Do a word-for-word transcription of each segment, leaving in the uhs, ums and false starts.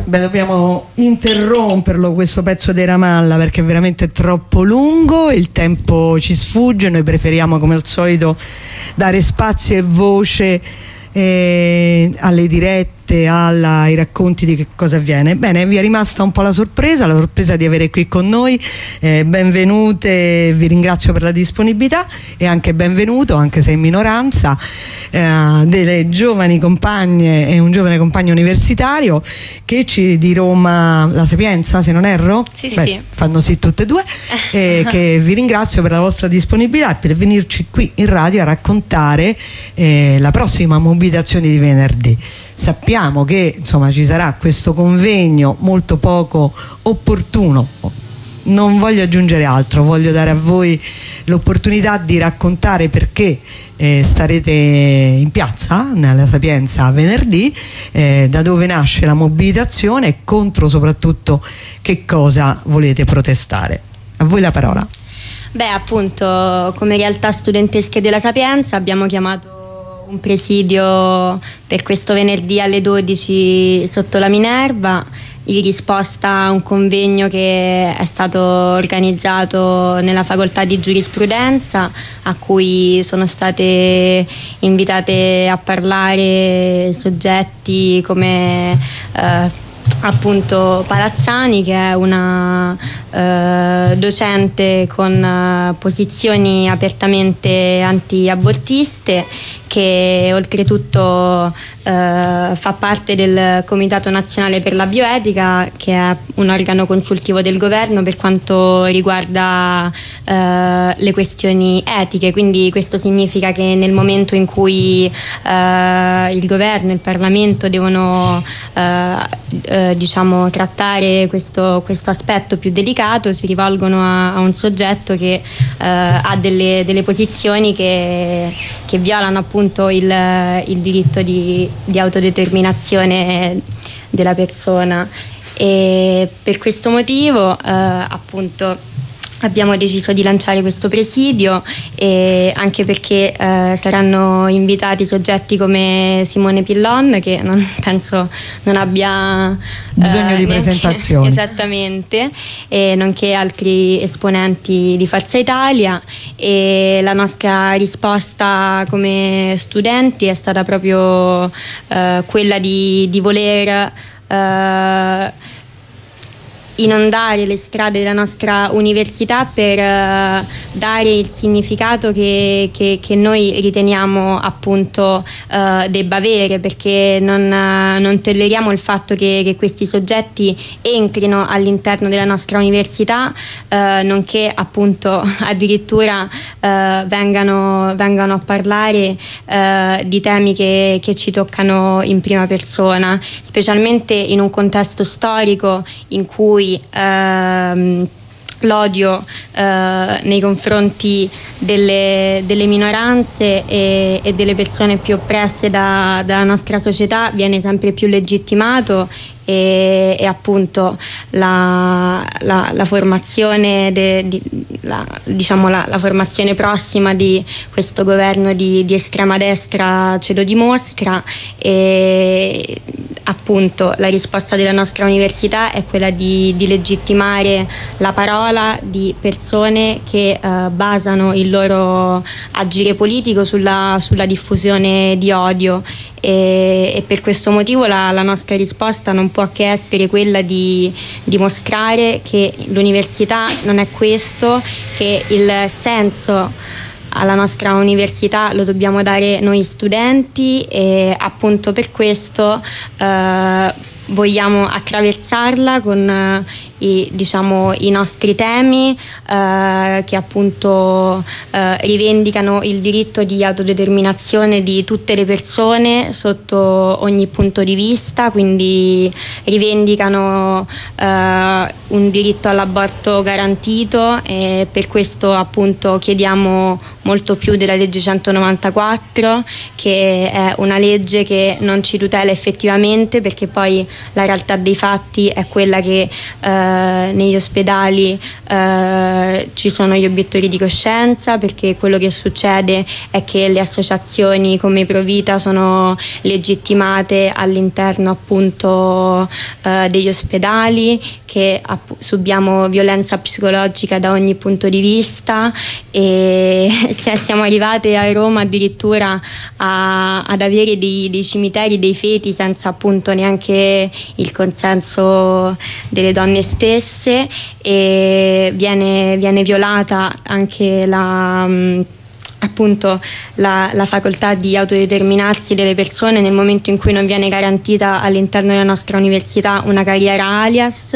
Beh, dobbiamo interromperlo questo pezzo di Ramallah perché è veramente troppo lungo, il tempo ci sfugge, noi preferiamo come al solito dare spazio e voce eh, alle dirette, alla, ai racconti di che cosa avviene. Bene, vi è rimasta un po' la sorpresa, la sorpresa di avere qui con noi, eh, benvenute, vi ringrazio per la disponibilità e anche benvenuto, anche se in minoranza, eh, delle giovani compagne e un giovane compagno universitario che ci di Roma La Sapienza, se non erro? Sì, Beh, sì. fanno sì tutte e due, e che vi ringrazio per la vostra disponibilità e per venirci qui in radio a raccontare eh, la prossima mobilitazione di venerdì. Sappiamo che insomma ci sarà questo convegno molto poco opportuno, non voglio aggiungere altro, voglio dare a voi l'opportunità di raccontare perché eh, starete in piazza nella Sapienza venerdì, eh, da dove nasce la mobilitazione e contro soprattutto che cosa volete protestare. A voi la parola. Beh, appunto, come realtà studentesche della Sapienza abbiamo chiamato un presidio per questo venerdì alle dodici sotto la Minerva, in risposta a un convegno che è stato organizzato nella facoltà di giurisprudenza, a cui sono state invitate a parlare soggetti come eh, appunto Palazzani, che è una eh, docente con eh, posizioni apertamente anti-abortiste, che oltretutto eh, fa parte del Comitato Nazionale per la Bioetica, che è un organo consultivo del governo per quanto riguarda eh, le questioni etiche. Quindi questo significa che nel momento in cui eh, il governo e il Parlamento devono eh, eh, diciamo trattare questo, questo aspetto più delicato, si rivolgono a, a un soggetto che eh, ha delle, delle posizioni che, che violano appunto il, il diritto di, di autodeterminazione della persona, e per questo motivo eh, appunto abbiamo deciso di lanciare questo presidio, e anche perché eh, saranno invitati soggetti come Simone Pillon, che non penso non abbia bisogno eh, di neanche, presentazioni, esattamente, e nonché altri esponenti di Forza Italia. E la nostra risposta come studenti è stata proprio eh, quella di, di voler eh, inondare le strade della nostra università per uh, dare il significato che, che, che noi riteniamo appunto uh, debba avere, perché non, uh, non tolleriamo il fatto che, che questi soggetti entrino all'interno della nostra università, uh, nonché appunto addirittura uh, vengano, vengano a parlare uh, di temi che, che ci toccano in prima persona, specialmente in un contesto storico in cui Ehm, l'odio eh, nei confronti delle, delle minoranze e, e delle persone più oppresse da, dalla nostra società viene sempre più legittimato, e, e appunto la, la, la formazione de, di, la, diciamo la, la formazione prossima di questo governo di, di estrema destra ce lo dimostra. E appunto la risposta della nostra università è quella di, di legittimare la parola di persone che uh, basano il loro agire politico sulla, sulla diffusione di odio, e, e per questo motivo la, la nostra risposta non può che essere quella di dimostrare che l'università non è questo, che il senso alla nostra università lo dobbiamo dare noi studenti, e appunto per questo eh, vogliamo attraversarla con eh, i, diciamo, i nostri temi eh, che appunto eh, rivendicano il diritto di autodeterminazione di tutte le persone sotto ogni punto di vista, quindi rivendicano eh, un diritto all'aborto garantito, e per questo appunto chiediamo molto più della legge centonovantaquattro, che è una legge che non ci tutela effettivamente, perché poi la realtà dei fatti è quella che eh, eh, negli ospedali eh, ci sono gli obiettori di coscienza, perché quello che succede è che le associazioni come Provita sono legittimate all'interno appunto eh, degli ospedali, che app- subiamo violenza psicologica da ogni punto di vista, e siamo arrivate a Roma addirittura a, ad avere dei, dei cimiteri, dei feti senza appunto neanche il consenso delle donne stesse, e viene, viene violata anche la appunto la, la facoltà di autodeterminarsi delle persone nel momento in cui non viene garantita all'interno della nostra università una carriera alias,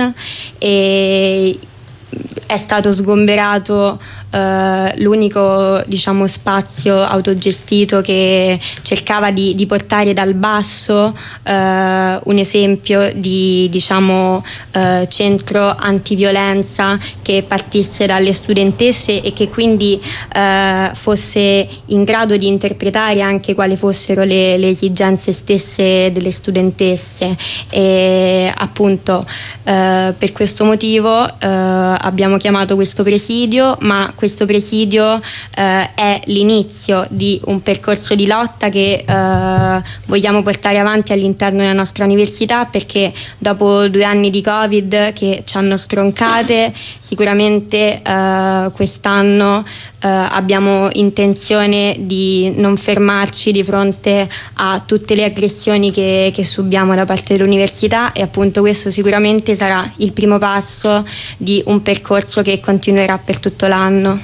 e è stato sgomberato eh, l'unico, diciamo, spazio autogestito che cercava di, di portare dal basso eh, un esempio di, diciamo, eh, centro antiviolenza che partisse dalle studentesse e che quindi eh, fosse in grado di interpretare anche quali fossero le, le esigenze stesse delle studentesse. E appunto eh, per questo motivo eh, abbiamo chiamato questo presidio, ma questo presidio eh, è l'inizio di un percorso di lotta che eh, vogliamo portare avanti all'interno della nostra università, perché dopo due anni di Covid che ci hanno stroncate, sicuramente eh, quest'anno eh, abbiamo intenzione di non fermarci di fronte a tutte le aggressioni che, che subiamo da parte dell'università, e appunto questo sicuramente sarà il primo passo di un percorso che continuerà per tutto l'anno.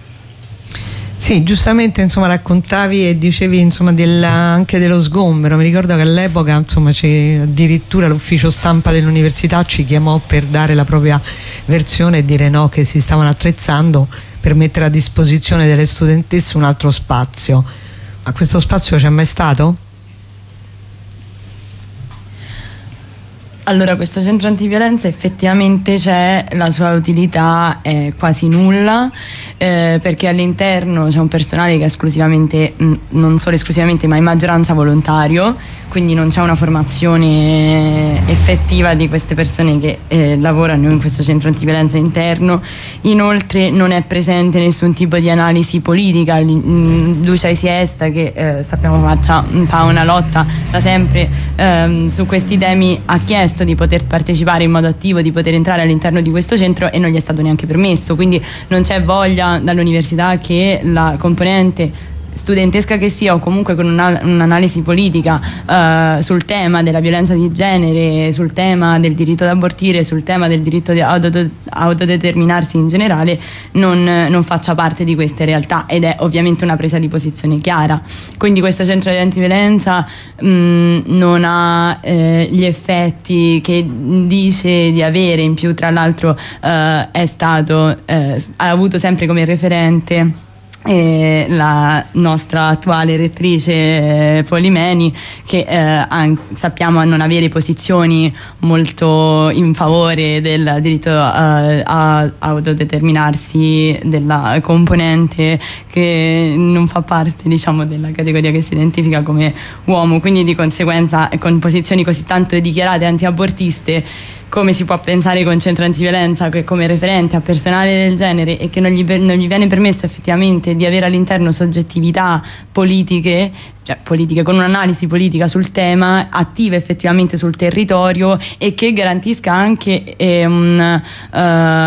Sì, giustamente insomma raccontavi e dicevi insomma della, anche dello sgombero. Mi ricordo che all'epoca insomma addirittura l'ufficio stampa dell'università ci chiamò per dare la propria versione e dire no, che si stavano attrezzando per mettere a disposizione delle studentesse un altro spazio. Ma questo spazio c'è mai stato? Allora, questo centro antiviolenza effettivamente c'è, la sua utilità è quasi nulla, eh, perché all'interno c'è un personale che è esclusivamente, mh, non solo esclusivamente, ma in maggioranza volontario, quindi non c'è una formazione effettiva di queste persone che eh, lavorano in questo centro antiviolenza interno. Inoltre non è presente nessun tipo di analisi politica. Lucia Isiesta, che eh, sappiamo faccia, fa una lotta da sempre ehm, su questi temi, ha chiesto di poter partecipare in modo attivo, di poter entrare all'interno di questo centro, e non gli è stato neanche permesso, quindi non c'è voglia dall'università che la componente studentesca che sia, o comunque con una, un'analisi politica eh, sul tema della violenza di genere, sul tema del diritto ad abortire, sul tema del diritto di autode- autodeterminarsi in generale, non, non faccia parte di queste realtà, ed è ovviamente una presa di posizione chiara. Quindi questo centro di antiviolenza mh, non ha eh, gli effetti che dice di avere. In più, tra l'altro, eh, è stato eh, ha avuto sempre come referente e la nostra attuale rettrice eh, Polimeni, che eh, an- sappiamo non avere posizioni molto in favore del diritto a, a autodeterminarsi della componente che non fa parte, diciamo, della categoria che si identifica come uomo, quindi di conseguenza con posizioni così tanto dichiarate antiabortiste. Come si può pensare con centro antiviolenza che come referente a personale del genere, e che non gli, non gli viene permesso effettivamente di avere all'interno soggettività politiche, cioè politiche con un'analisi politica sul tema, attive effettivamente sul territorio, e che garantisca anche eh, un, uh,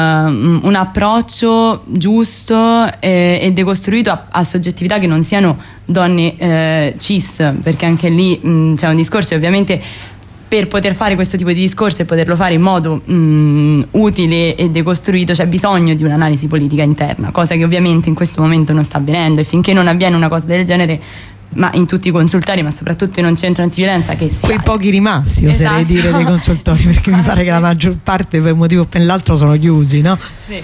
un approccio giusto eh, e decostruito a, a soggettività che non siano donne eh, cis, perché anche lì mh, c'è un discorso, e ovviamente per poter fare questo tipo di discorso e poterlo fare in modo mh, utile e decostruito c'è bisogno di un'analisi politica interna, cosa che ovviamente in questo momento non sta avvenendo, e finché non avviene una cosa del genere, ma in tutti i consultori, ma soprattutto in un centro antiviolenza che sia quei pochi rimasti, oserei esatto. dire, dei consultori, perché mi pare che la maggior parte per un motivo o per l'altro sono chiusi, no? Sì.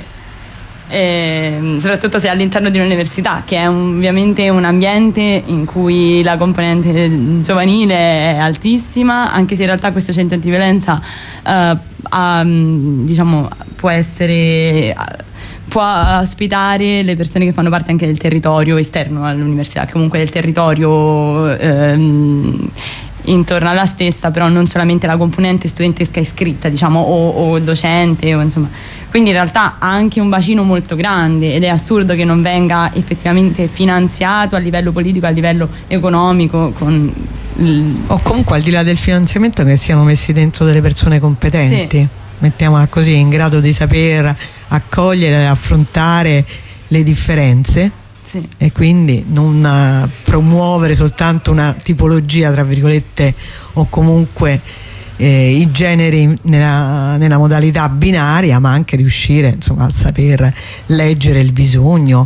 E soprattutto se all'interno di un'università, che è un, ovviamente un ambiente in cui la componente giovanile è altissima, anche se in realtà questo centro antiviolenza uh, ha, diciamo, può essere può ospitare le persone che fanno parte anche del territorio esterno all'università, che comunque del territorio ehm, intorno alla stessa, però non solamente la componente studentesca iscritta, diciamo, o, o docente, o, insomma. Quindi in realtà ha anche un bacino molto grande ed è assurdo che non venga effettivamente finanziato a livello politico, a livello economico, con il... o comunque al di là del finanziamento che siano messi dentro delle persone competenti, sì. Mettiamola così, in grado di saper accogliere e affrontare le differenze, sì. E quindi non uh, promuovere soltanto una tipologia, tra virgolette, o comunque eh, i generi nella, nella modalità binaria, ma anche riuscire, insomma, a saper leggere il bisogno.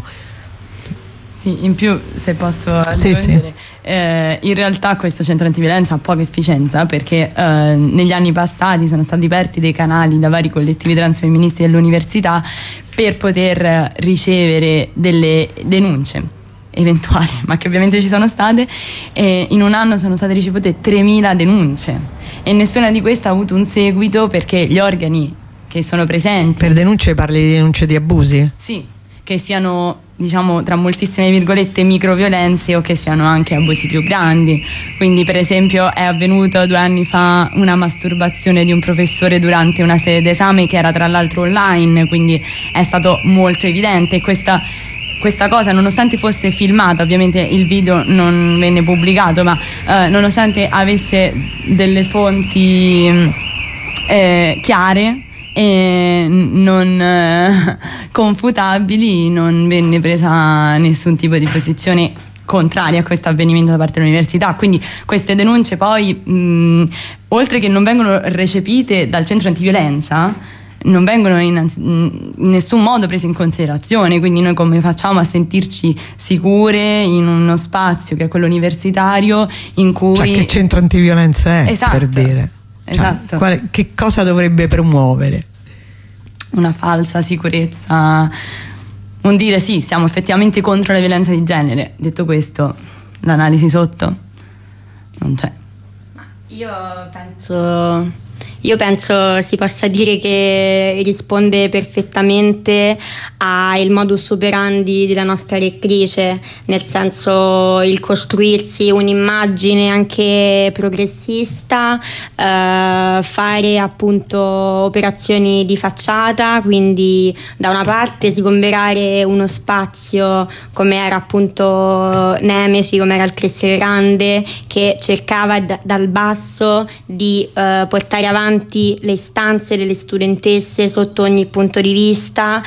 Sì, in più, se posso aggiungere, sì, sì. Eh, in realtà questo centro antiviolenza ha poca efficienza, perché eh, negli anni passati sono stati aperti dei canali da vari collettivi transfemministi dell'università per poter ricevere delle denunce eventuali, ma che ovviamente ci sono state, e in un anno sono state ricevute tremila denunce e nessuna di queste ha avuto un seguito, perché gli organi che sono presenti... Per denunce parli di denunce di abusi? Sì, che siano, diciamo, tra moltissime virgolette, microviolenze o che siano anche abusi più grandi. Quindi per esempio è avvenuto due anni fa una masturbazione di un professore durante una sede d'esame che era tra l'altro online, quindi è stato molto evidente. Questa, questa cosa, nonostante fosse filmata, ovviamente il video non venne pubblicato, ma eh, nonostante avesse delle fonti eh, chiare e non eh, confutabili, non venne presa nessun tipo di posizione contraria a questo avvenimento da parte dell'università. Quindi queste denunce poi, mh, oltre che non vengono recepite dal centro antiviolenza, non vengono in, in nessun modo prese in considerazione. Quindi noi come facciamo a sentirci sicure in uno spazio che è quello universitario, in cui... Cioè, che centro antiviolenza è, esatto, per dire? Esatto. Cioè, quale, che cosa dovrebbe promuovere? Una falsa sicurezza, un dire sì, siamo effettivamente contro la violenza di genere. Detto questo, l'analisi sotto non c'è. Io penso... Io penso si possa dire che risponde perfettamente al modus operandi della nostra rettrice, nel senso il costruirsi un'immagine anche progressista, eh, fare appunto operazioni di facciata, quindi da una parte sgomberare uno spazio come era appunto Nemesi, come era il Crescere Grande, che cercava d- dal basso di eh, portare avanti le istanze delle studentesse sotto ogni punto di vista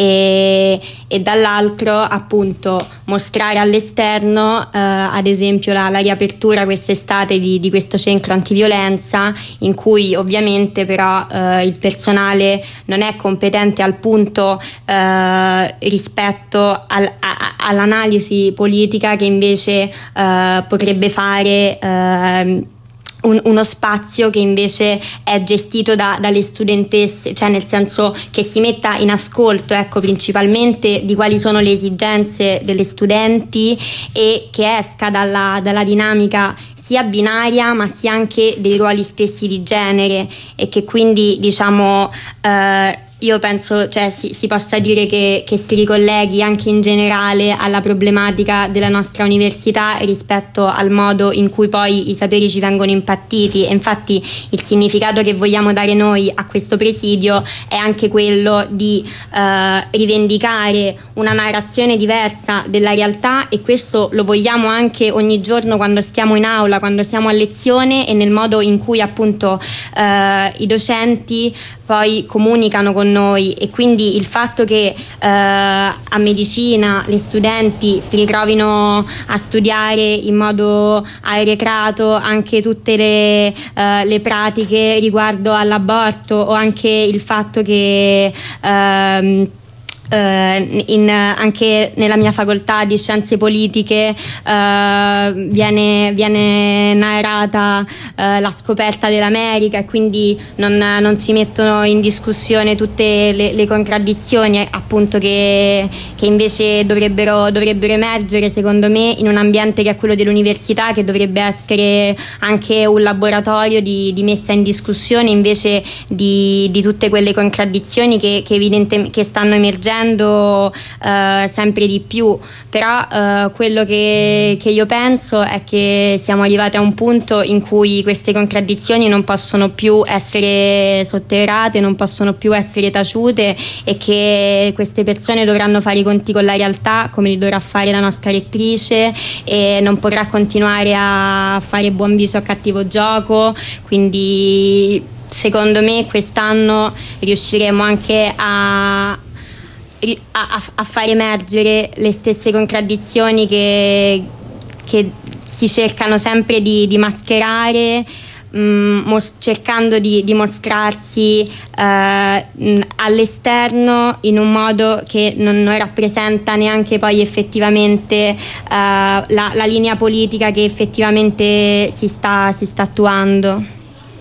e, e dall'altro appunto mostrare all'esterno eh, ad esempio la, la riapertura quest'estate di, di questo centro antiviolenza, in cui ovviamente però eh, il personale non è competente al punto eh, rispetto al, a, all'analisi politica che invece eh, potrebbe fare eh, Un, uno spazio che invece è gestito da, dalle studentesse, cioè nel senso che si metta in ascolto, ecco, principalmente di quali sono le esigenze delle studenti e che esca dalla, dalla dinamica sia binaria ma sia anche dei ruoli stessi di genere, e che quindi diciamo eh, io penso, cioè, si, si possa dire che, che si ricolleghi anche in generale alla problematica della nostra università rispetto al modo in cui poi i saperi ci vengono impartiti. E infatti il significato che vogliamo dare noi a questo presidio è anche quello di eh, rivendicare una narrazione diversa della realtà, e questo lo vogliamo anche ogni giorno quando stiamo in aula, quando siamo a lezione, e nel modo in cui appunto eh, i docenti poi comunicano con noi. E quindi il fatto che eh, a medicina le studenti si ritrovino a studiare in modo arretrato anche tutte le, eh, le pratiche riguardo all'aborto, o anche il fatto che ehm, Uh, in, anche nella mia facoltà di scienze politiche uh, viene, viene narrata uh, la scoperta dell'America, e quindi non, non si mettono in discussione tutte le, le contraddizioni appunto che, che invece dovrebbero, dovrebbero emergere, secondo me, in un ambiente che è quello dell'università, che dovrebbe essere anche un laboratorio di, di messa in discussione invece di, di tutte quelle contraddizioni che, che, evidente, che stanno emergendo evolvendo eh, sempre di più, però eh, quello che, che io penso è che siamo arrivati a un punto in cui queste contraddizioni non possono più essere sotterrate, non possono più essere taciute, e che queste persone dovranno fare i conti con la realtà, come li dovrà fare la nostra lettrice, e non potrà continuare a fare buon viso a cattivo gioco. Quindi secondo me quest'anno riusciremo anche a, a, a far emergere le stesse contraddizioni che, che si cercano sempre di, di mascherare, mh, mos- cercando di, di mostrarsi eh, mh, all'esterno in un modo che non, non rappresenta neanche poi effettivamente eh, la, la linea politica che effettivamente si sta, si sta attuando.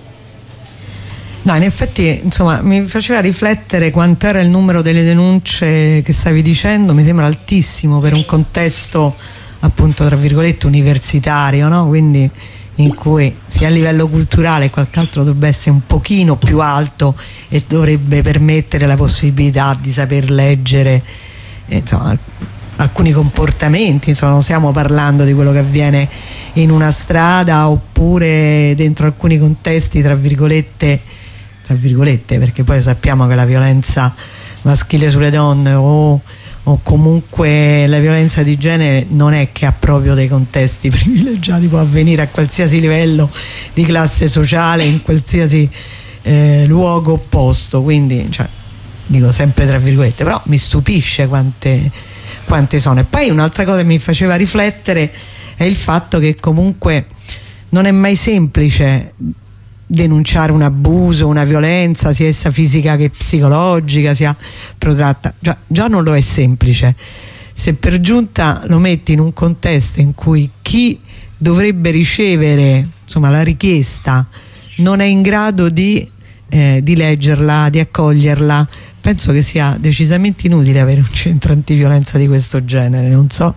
No, in effetti, insomma, mi faceva riflettere quanto era il numero delle denunce che stavi dicendo. Mi sembra altissimo per un contesto, appunto, tra virgolette universitario, no? Quindi in cui sia a livello culturale qualche altro dovrebbe essere un pochino più alto e dovrebbe permettere la possibilità di saper leggere, eh, insomma, alcuni comportamenti. Insomma, non stiamo parlando di quello che avviene in una strada oppure dentro alcuni contesti, tra virgolette tra virgolette perché poi sappiamo che la violenza maschile sulle donne o, o comunque la violenza di genere non è che ha proprio dei contesti privilegiati, può avvenire a qualsiasi livello di classe sociale, in qualsiasi eh, luogo opposto. Quindi, cioè, dico sempre tra virgolette, però mi stupisce quante, quante sono. E poi un'altra cosa che mi faceva riflettere è il fatto che comunque non è mai semplice denunciare un abuso, una violenza, sia essa fisica che psicologica, sia protratta. Già, già non lo è semplice. Se per giunta lo metti in un contesto in cui chi dovrebbe ricevere, insomma, la richiesta non è in grado di, eh, di leggerla, di accoglierla, penso che sia decisamente inutile avere un centro antiviolenza di questo genere. Non so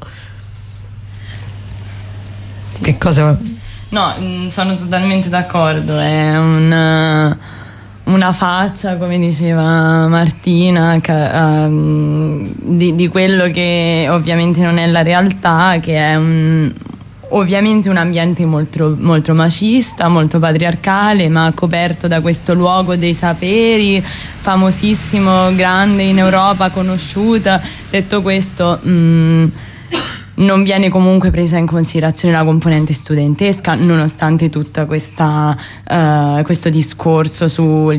sì. Che cosa... No, sono totalmente d'accordo, è un, una faccia, come diceva Martina, ca, um, di, di quello che ovviamente non è la realtà, che è un, ovviamente un ambiente molto, molto macista, molto patriarcale, ma coperto da questo luogo dei saperi, famosissimo, grande in Europa, conosciuta. Detto questo... Mh, non viene comunque presa in considerazione la componente studentesca, nonostante tutta questa uh, questo discorso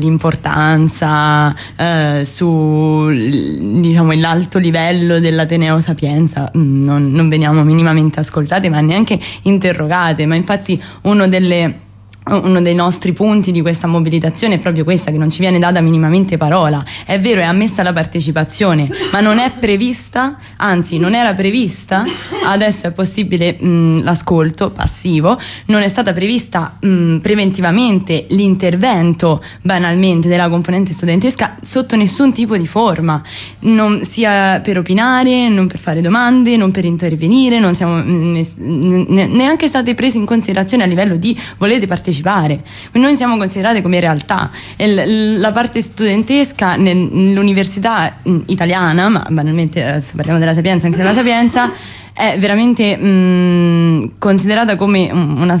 sull'importanza, uh, su, diciamo, l'alto livello dell'Ateneo Sapienza. Non, non veniamo minimamente ascoltate, ma neanche interrogate. Ma infatti uno delle uno dei nostri punti di questa mobilitazione è proprio questa, che non ci viene data minimamente parola. È vero, è ammessa la partecipazione, ma non è prevista, anzi non era prevista, adesso è possibile mh, l'ascolto passivo, non è stata prevista mh, preventivamente l'intervento, banalmente, della componente studentesca sotto nessun tipo di forma, non sia per opinare, non per fare domande, non per intervenire, non siamo mh, neanche state prese in considerazione a livello di volete partecipare. Noi siamo considerate come realtà, e la parte studentesca nell'università italiana, ma banalmente se parliamo della Sapienza, anche della Sapienza, è veramente mh, considerata come una,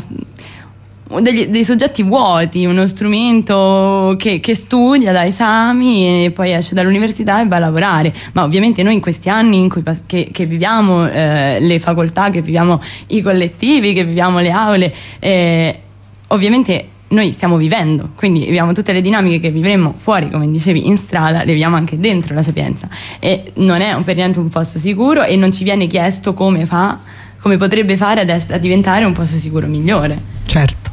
degli, dei soggetti vuoti, uno strumento che, che studia, dà esami e poi esce dall'università e va a lavorare. Ma ovviamente noi in questi anni in cui che, che viviamo eh, le facoltà, che viviamo i collettivi, che viviamo le aule, eh, ovviamente noi stiamo vivendo, quindi viviamo tutte le dinamiche che vivremmo fuori, come dicevi, in strada, le viviamo anche dentro la Sapienza, e non è per niente un posto sicuro, e non ci viene chiesto come fa, come potrebbe fare ad est- a diventare un posto sicuro migliore. Certo.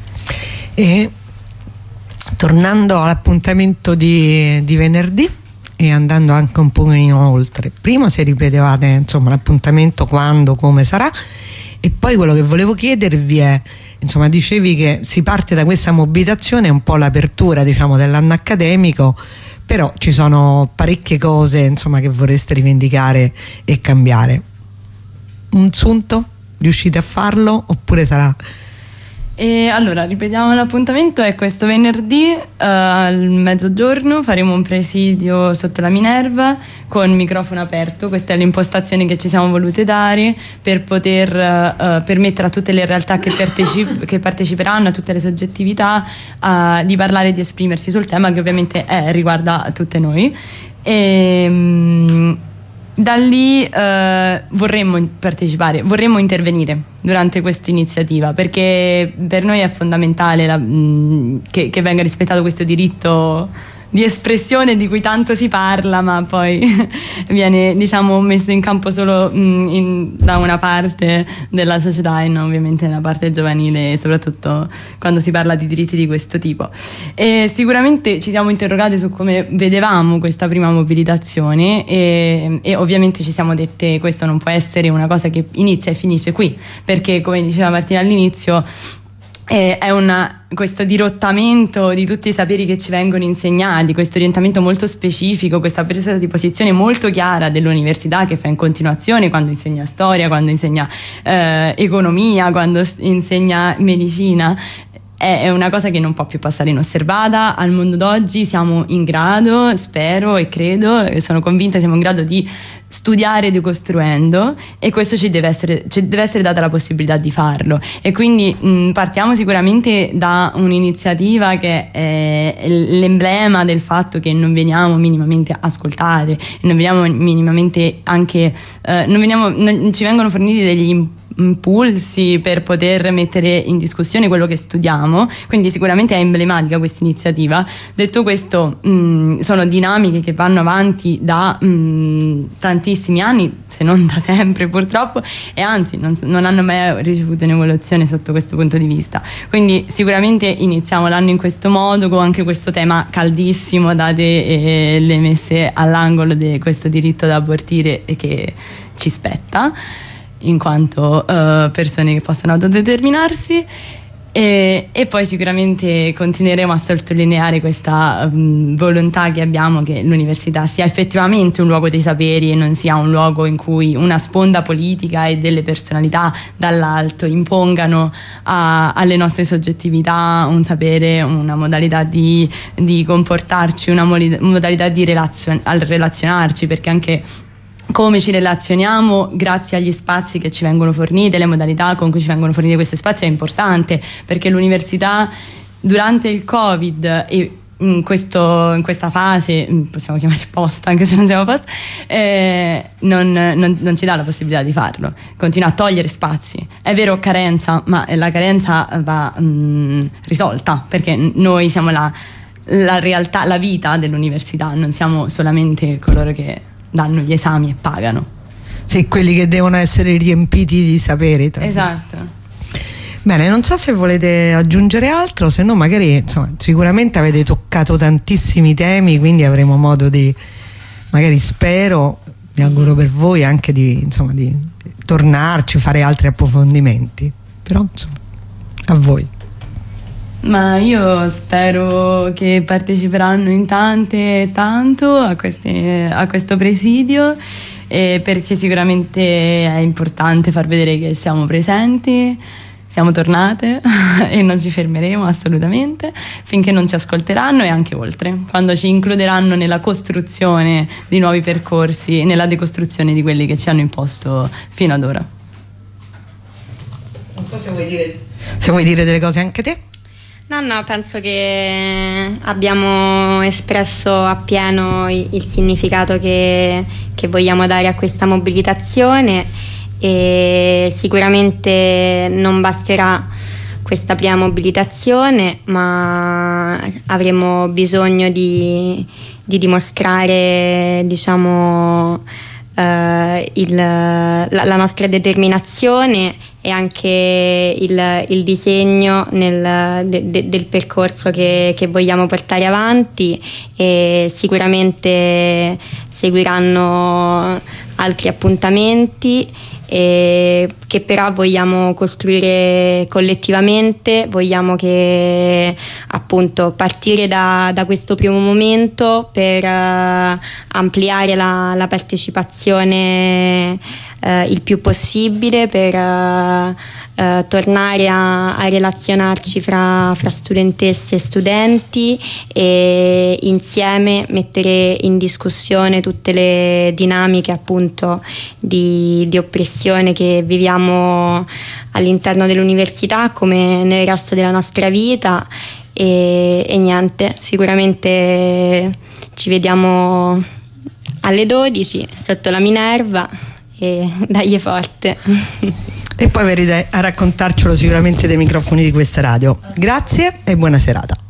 E tornando all'appuntamento di, di venerdì e andando anche un pochino oltre, prima se ripetevate, insomma, l'appuntamento quando, come sarà, e poi quello che volevo chiedervi è, insomma, dicevi che si parte da questa mobilitazione, un po' l'apertura, diciamo, dell'anno accademico, però ci sono parecchie cose, insomma, che vorreste rivendicare e cambiare. Un sunto? Riuscite a farlo oppure sarà E allora ripetiamo, l'appuntamento è questo venerdì uh, al mezzogiorno, faremo un presidio sotto la Minerva con microfono aperto. Questa è l'impostazione che ci siamo volute dare per poter uh, permettere a tutte le realtà che, partecip- che parteciperanno, a tutte le soggettività uh, di parlare e di esprimersi sul tema, che ovviamente è, riguarda tutte noi. E, um, da lì eh, vorremmo partecipare, vorremmo intervenire durante questa iniziativa, perché per noi è fondamentale la, mh, che, che venga rispettato questo diritto di espressione di cui tanto si parla, ma poi viene, diciamo, messo in campo solo mh, in, da una parte della società e non ovviamente nella parte giovanile, soprattutto quando si parla di diritti di questo tipo. E sicuramente ci siamo interrogati su come vedevamo questa prima mobilitazione e, e ovviamente ci siamo dette: questo non può essere una cosa che inizia e finisce qui, perché, come diceva Martina all'inizio, è una, questo dirottamento di tutti i saperi che ci vengono insegnati, questo orientamento molto specifico, questa presa di posizione molto chiara dell'università, che fa in continuazione quando insegna storia, quando insegna eh, economia, quando insegna medicina. È una cosa che non può più passare inosservata. Al mondo d'oggi siamo in grado, spero e credo, e sono convinta, siamo in grado di studiare decostruendo, e questo ci deve essere, ci deve essere data la possibilità di farlo. E quindi mh, partiamo sicuramente da un'iniziativa che è l'emblema del fatto che non veniamo minimamente ascoltate e non veniamo minimamente anche eh, non veniamo, non ci vengono forniti degli impulsi per poter mettere in discussione quello che studiamo. Quindi sicuramente è emblematica questa iniziativa. Detto questo, mh, sono dinamiche che vanno avanti da mh, tantissimi anni, se non da sempre purtroppo, e anzi non, non hanno mai ricevuto un'evoluzione sotto questo punto di vista. Quindi sicuramente iniziamo l'anno in questo modo, con anche questo tema caldissimo, date eh, le messe all'angolo di questo diritto da abortire che ci spetta in quanto uh, persone che possono autodeterminarsi, e, e poi sicuramente continueremo a sottolineare questa um, volontà che abbiamo che l'università sia effettivamente un luogo dei saperi e non sia un luogo in cui una sponda politica e delle personalità dall'alto impongano a, alle nostre soggettività un sapere, una modalità di, di comportarci, una modalità di relazion- al relazionarci, perché anche come ci relazioniamo grazie agli spazi che ci vengono forniti, le modalità con cui ci vengono forniti questi spazi è importante, perché l'università durante il Covid e in, questo, in questa fase, possiamo chiamare post anche se non siamo post, eh, non, non, non ci dà la possibilità di farlo, continua a togliere spazi. È vero, carenza, ma la carenza va mh, risolta, perché noi siamo la, la realtà, la vita dell'università, non siamo solamente coloro che danno gli esami e pagano. Sì, quelli che devono essere riempiti di saperi. Esatto. Bene, non so se volete aggiungere altro, se no magari, insomma, sicuramente avete toccato tantissimi temi, quindi avremo modo di, magari spero, mi auguro per voi, anche di, insomma, di tornarci, fare altri approfondimenti. Però, insomma, a voi. Ma io spero che parteciperanno in tante tanto a, questi, a questo presidio, eh, perché sicuramente è importante far vedere che siamo presenti, siamo tornate e non ci fermeremo assolutamente finché non ci ascolteranno, e anche oltre, quando ci includeranno nella costruzione di nuovi percorsi, nella decostruzione di quelli che ci hanno imposto fino ad ora. Non so se vuoi dire, se vuoi dire delle cose anche te. No, no, penso che abbiamo espresso appieno il, il significato che, che vogliamo dare a questa mobilitazione, e sicuramente non basterà questa prima mobilitazione, ma avremo bisogno di, di dimostrare, diciamo, eh, il, la, la nostra determinazione e anche il, il disegno nel, de, de, del percorso che, che vogliamo portare avanti, e sicuramente seguiranno altri appuntamenti, e che però vogliamo costruire collettivamente. Vogliamo che appunto partire da, da questo primo momento per uh, ampliare la, la partecipazione eh, il più possibile per eh, eh, tornare a, a relazionarci fra, fra studentesse e studenti e insieme mettere in discussione tutte le dinamiche appunto di, di oppressione che viviamo all'interno dell'università come nel resto della nostra vita. E, e niente, sicuramente ci vediamo alle dodici sotto la Minerva e dagli forte. E poi verrete a raccontarcelo sicuramente dai microfoni di questa radio. Grazie e buona serata.